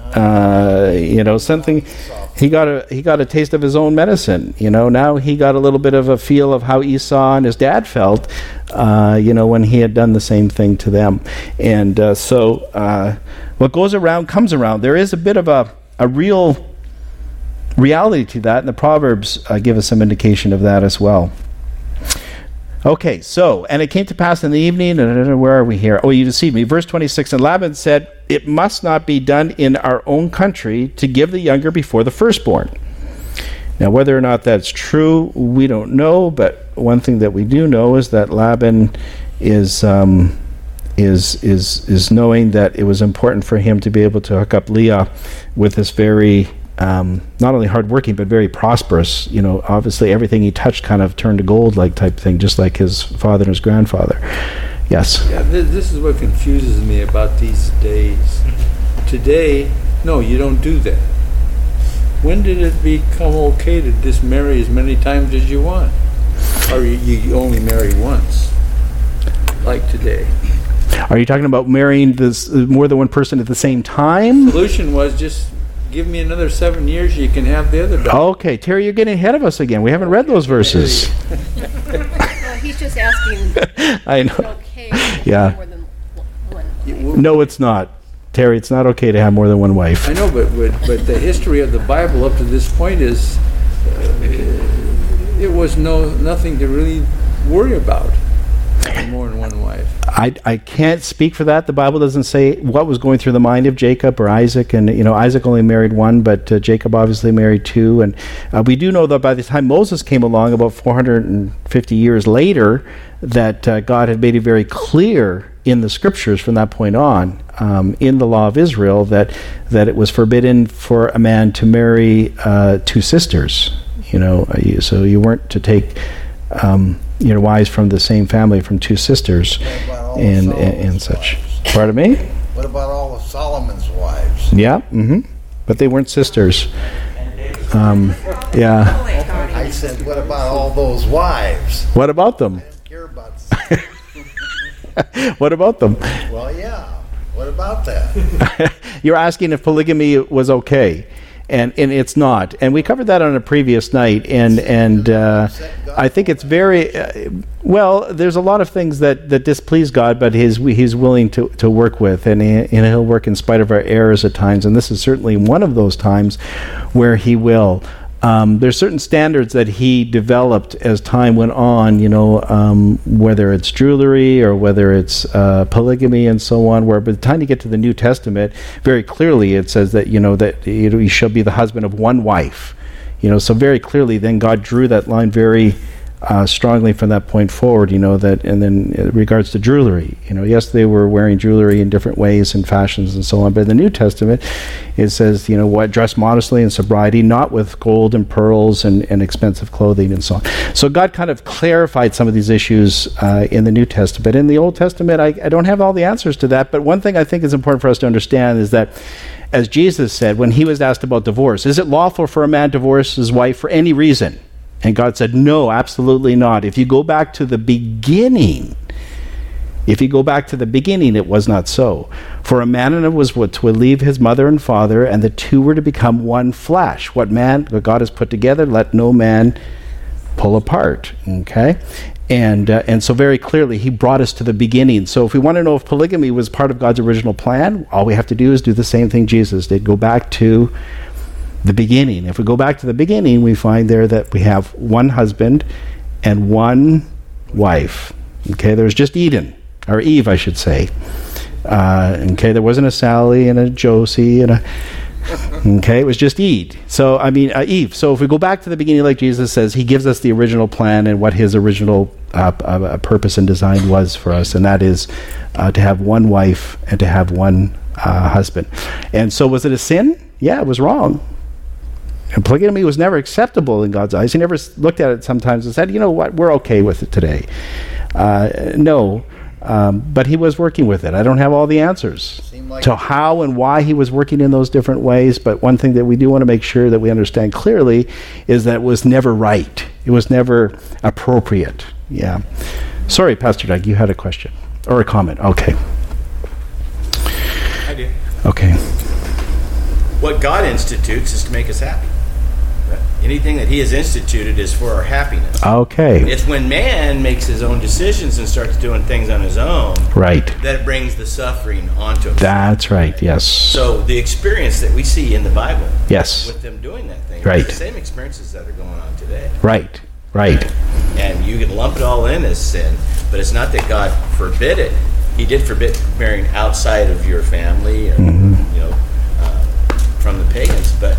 Speaker 1: Something. He got a taste of his own medicine. Now he got a little bit of a feel of how Esau and his dad felt, when he had done the same thing to them. And so what goes around comes around. There is a bit of a real reality to that, and the Proverbs give us some indication of that as well. Okay, so, and it came to pass in the evening, where are we here? Oh, you deceived me. Verse 26, and Laban said, "It must not be done in our own country to give the younger before the firstborn." Now, whether or not that's true, we don't know, but one thing that we do know is that Laban is knowing that it was important for him to be able to hook up Leah with this very not only hardworking but very prosperous. Obviously everything he touched kind of turned to gold, like type thing, just like his father and his grandfather. Yes.
Speaker 2: Yeah, this is what confuses me about these days. Today, no, you don't do that. When did it become okay to just marry as many times as you want, or you only marry once, like today?
Speaker 1: Are you talking about marrying this more than one person at the same time?
Speaker 2: The solution was just give me another 7 years, you can have the other daughter.
Speaker 1: Okay, Terry, you're getting ahead of us again. We haven't read those verses.
Speaker 9: Well, he's just asking.
Speaker 1: I know.
Speaker 9: Okay,
Speaker 1: Yeah.
Speaker 9: more than one.
Speaker 1: No, it's not. Terry, it's not okay to have more than one wife.
Speaker 2: I know, but the history of the Bible up to this point is it was nothing to really worry about. Having more than one wife.
Speaker 1: I can't speak for that. The Bible doesn't say what was going through the mind of Jacob or Isaac, and Isaac only married one, but Jacob obviously married two. And we do know that by the time Moses came along, about 450 years later, that God had made it very clear in the scriptures from that point on, in the law of Israel, that it was forbidden for a man to marry two sisters. So you weren't to take wives from the same family from two sisters and such.
Speaker 11: Wives?
Speaker 1: Pardon me?
Speaker 11: What about all of Solomon's wives?
Speaker 1: Yeah, but they weren't sisters. Yeah.
Speaker 11: I said, what about all those wives?
Speaker 1: What about them?
Speaker 11: I didn't care about
Speaker 1: What about them?
Speaker 11: Well, yeah. What about that?
Speaker 1: You're asking if polygamy was okay. And it's not. And we covered that on a previous night. And I think it's very well. There's a lot of things that displease God, but he's willing to work with, and he'll work in spite of our errors at times. And this is certainly one of those times where he will. There's certain standards that he developed as time went on, whether it's jewelry or whether it's polygamy and so on, where by the time you get to the New Testament, very clearly it says that, that you shall be the husband of one wife. So very clearly then God drew that line very strongly from that point forward, that, and then in regards to jewelry, yes, they were wearing jewelry in different ways and fashions and so on, but in the New Testament, it says, dress modestly in sobriety, not with gold and pearls and expensive clothing and so on. So God kind of clarified some of these issues in the New Testament. In the Old Testament, I don't have all the answers to that, but one thing I think is important for us to understand is that, as Jesus said, when he was asked about divorce, is it lawful for a man to divorce his wife for any reason? And God said, no, absolutely not. If you go back to the beginning, it was not so. For a man was to leave his mother and father, and the two were to become one flesh. What God has put together, let no man pull apart. Okay? And so very clearly, he brought us to the beginning. So if we want to know if polygamy was part of God's original plan, all we have to do is do the same thing Jesus did. Go back to the beginning. If we go back to the beginning, we find there that we have one husband and one wife. Okay, there's just Eden, or Eve, I should say. Okay, there wasn't a Sally and a Josie and okay, it was just Eve. So Eve. So if we go back to the beginning, like Jesus says, he gives us the original plan and what his original purpose and design was for us, and that is to have one wife and to have one husband. And so, was it a sin? Yeah, it was wrong. And polygamy was never acceptable in God's eyes. He never looked at it sometimes and said, you know what, we're okay with it today. No, but he was working with it. I don't have all the answers to how and why he was working in those different ways, but one thing that we do want to make sure that we understand clearly is that it was never right. It was never appropriate. Yeah. Sorry, Pastor Doug, you had a question or a comment. Okay.
Speaker 7: I do.
Speaker 1: Okay.
Speaker 7: What God institutes is to make us happy. Anything that he has instituted is for our happiness.
Speaker 1: Okay.
Speaker 7: It's when man makes his own decisions and starts doing things on his own,
Speaker 1: right,
Speaker 7: that brings the suffering onto him.
Speaker 1: That's right, yes.
Speaker 7: So the experience that we see in the Bible,
Speaker 1: yes, with
Speaker 7: them doing that thing,
Speaker 1: right,
Speaker 7: are the same experiences that are going on today.
Speaker 1: Right.
Speaker 7: And you can lump it all in as sin, but it's not that God forbid it. He did forbid marrying outside of your family, or, from the pagans, but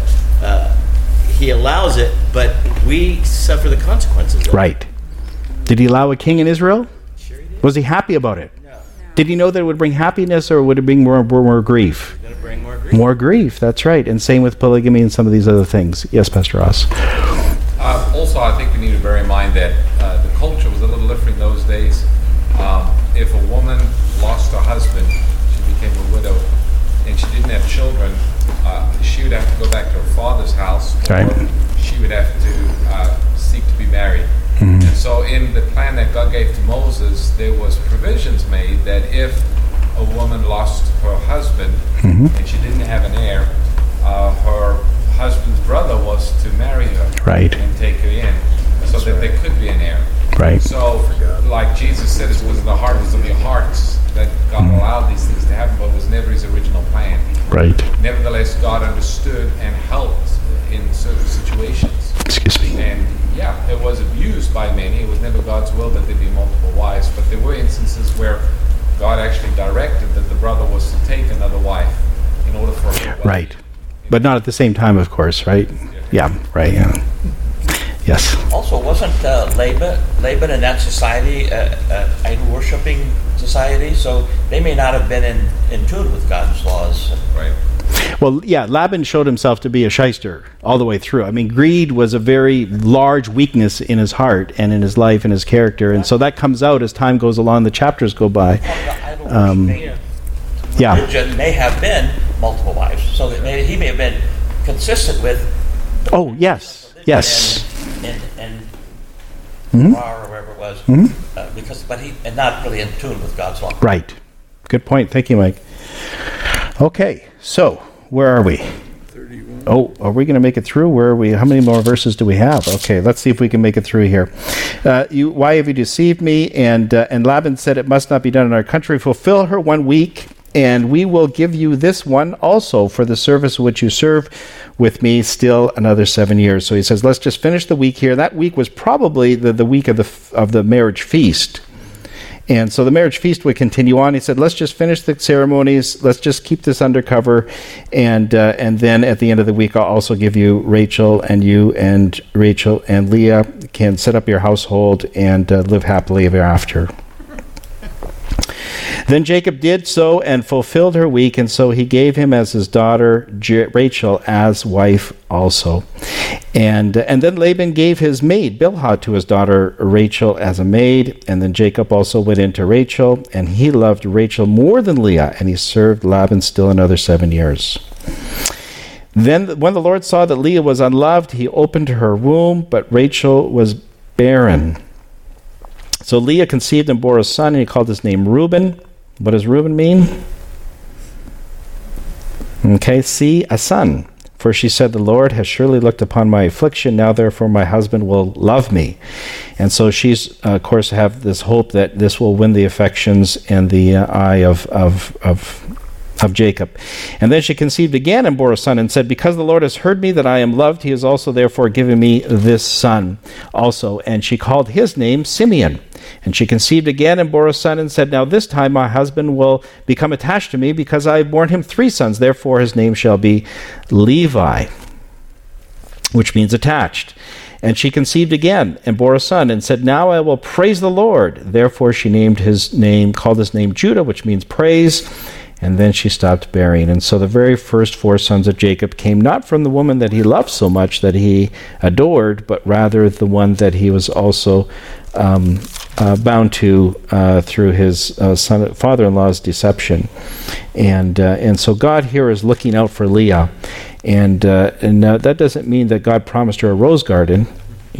Speaker 7: he allows it, but we suffer the consequences of it.
Speaker 1: Right. Did he allow a king in Israel?
Speaker 7: Sure he did.
Speaker 1: Was he happy about it?
Speaker 7: No.
Speaker 1: Did he know that it would bring happiness, or would it bring more grief?
Speaker 7: It's going to bring more grief.
Speaker 1: More grief, that's right. And same with polygamy and some of these other things. Yes, Pastor Ross.
Speaker 12: Also, I think we need to bear in mind that the culture was a little different in those days. If a woman lost her husband, she became a widow, and she didn't have children, she would have to go back to her father's house, or she would have to seek to be married. Mm-hmm. And so in the plan that God gave to Moses, there was provisions made that if a woman lost her husband, mm-hmm, and she didn't have an heir, her husband's brother was to marry her,
Speaker 1: right,
Speaker 12: and take her in, so that there could be an heir.
Speaker 1: Right.
Speaker 12: So, like Jesus said, it was the hardness of your hearts that God allowed these things to happen, but it was never his original plan.
Speaker 1: Right.
Speaker 12: Nevertheless, God understood and helped in certain situations.
Speaker 1: Excuse me.
Speaker 12: And it was abused by many. It was never God's will that there be multiple wives, but there were instances where God actually directed that the brother was to take another wife in order for her.
Speaker 1: Right. But not at the same time, of course, right? Yeah, right. Yeah. Yes.
Speaker 5: Also, wasn't Laban in that society an idol-worshipping society? So they may not have been in tune with God's laws.
Speaker 12: Right.
Speaker 1: Well, yeah, Laban showed himself to be a shyster all the way through. I mean, greed was a very large weakness in his heart and in his life and his character. And so that comes out as time goes along, the chapters go by.
Speaker 5: Religion may have been multiple wives. So that he may have been consistent with...
Speaker 1: Oh, yes. Yes.
Speaker 5: And
Speaker 1: mm-hmm,
Speaker 5: or wherever it was,
Speaker 1: mm-hmm,
Speaker 5: but he not really in tune with God's law.
Speaker 1: Right. Good point. Thank you, Mike. Okay, so where are we?
Speaker 2: 31.
Speaker 1: Oh, are we going to make it through? Where are we? How many more verses do we have? Okay, let's see if we can make it through here. Why have you deceived me? And Laban said, it must not be done in our country. Fulfill her 1 week, and we will give you this one also for the service which you serve with me still another 7 years. So he says, let's just finish the week here. That week was probably the week of the marriage feast. And so the marriage feast would continue on. He said, let's just finish the ceremonies. Let's just keep this undercover. And then at the end of the week, I'll also give you Rachel, and you and Rachel and Leah can set up your household and live happily ever after. Then Jacob did so and fulfilled her week, and so he gave him as his daughter Rachel as wife also. And then Laban gave his maid Bilhah to his daughter Rachel as a maid, and then Jacob also went into Rachel, and he loved Rachel more than Leah, and he served Laban still another 7 years. Then when the Lord saw that Leah was unloved, he opened her womb, but Rachel was barren. So Leah conceived and bore a son, and he called his name Reuben. What does Reuben mean? Okay, see, a son. For she said, the Lord has surely looked upon my affliction. Now, therefore, my husband will love me. And so she's, of course, have this hope that this will win the affections and the eye of Jacob. And then she conceived again and bore a son and said, because the Lord has heard me that I am loved, he has also therefore given me this son also. And she called his name Simeon. And she conceived again and bore a son and said, now this time my husband will become attached to me because I have borne him 3 sons. Therefore his name shall be Levi, which means attached. And she conceived again and bore a son and said, now I will praise the Lord. Therefore she called his name Judah, which means praise. And then she stopped bearing. And so the very first 4 sons of Jacob came not from the woman that he loved so much, that he adored, but rather the one that he was also bound to through his father-in-law's deception. And so God here is looking out for Leah. And that doesn't mean that God promised her a rose garden.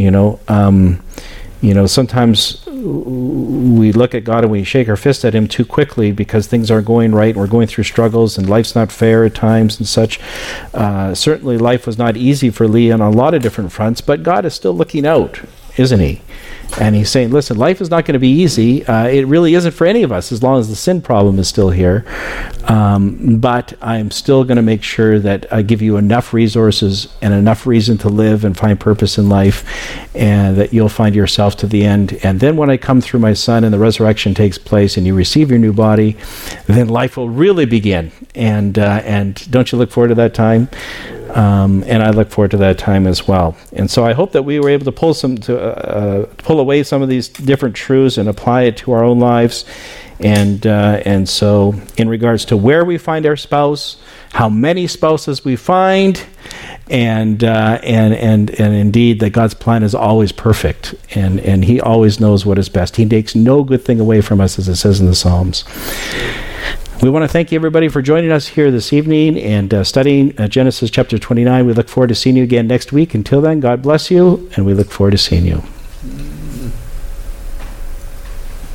Speaker 1: Sometimes we look at God and we shake our fist at him too quickly because things aren't going right and we're going through struggles and life's not fair at times and such. Certainly life was not easy for Leah on a lot of different fronts, but God is still looking out, isn't he? And he's saying, listen, life is not going to be easy. It really isn't for any of us as long as the sin problem is still here. But I'm still going to make sure that I give you enough resources and enough reason to live and find purpose in life, and that you'll find yourself to the end. And then when I come through my son and the resurrection takes place and you receive your new body, then life will really begin. And don't you look forward to that time? And I look forward to that time as well. And so I hope that we were able to pull away some of these different truths and apply it to our own lives. And so in regards to where we find our spouse, how many spouses we find, and indeed that God's plan is always perfect, and he always knows what is best. He takes no good thing away from us, as it says in the Psalms. We want to thank you, everybody, for joining us here this evening and studying Genesis chapter 29. We look forward to seeing you again next week. Until then, God bless you, and we look forward to seeing you.